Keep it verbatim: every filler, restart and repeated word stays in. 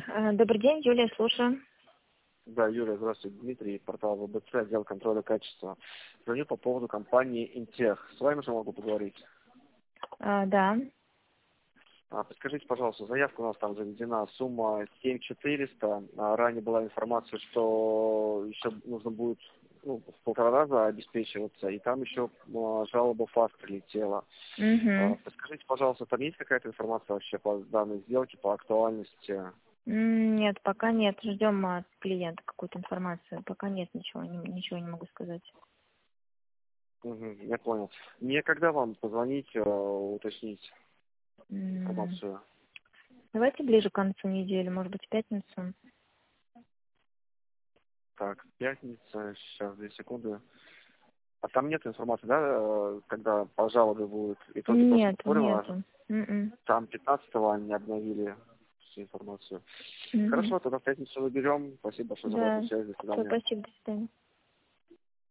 Э, Добрый день, Юлия, слушаю. Да, Юрий, здравствуйте, Дмитрий, портал ВБЦ, отдел контроля качества. Звоню по поводу компании Интех. С вами же могу поговорить. А, да. А, подскажите, пожалуйста, заявка у нас там заведена, сумма семь тысяч четыреста. А, ранее была информация, что еще нужно будет ну, в полтора раза обеспечиваться, и там еще а, жалоба ФАС прилетела. А, Угу. подскажите, пожалуйста, там есть какая-то информация вообще по данной сделке, по актуальности? Нет, пока нет. Ждем от клиента какую-то информацию. Пока нет ничего, не- ничего не могу сказать. Угу, я понял. Мне когда вам позвонить, э, уточнить М, информацию? Давайте ближе к концу недели, может быть, в пятницу. Так, пятница, сейчас, две секунды. А там нет информации, да, э, когда по жалобе будут итоги прошлого Нет, форума? нету. М-м. Там пятнадцатого они обновили всю информацию. Мгм. Хорошо, тогда в пятницу наберем. Спасибо большое за обратную Да. связь. До Всё, свидания. спасибо, до свидания.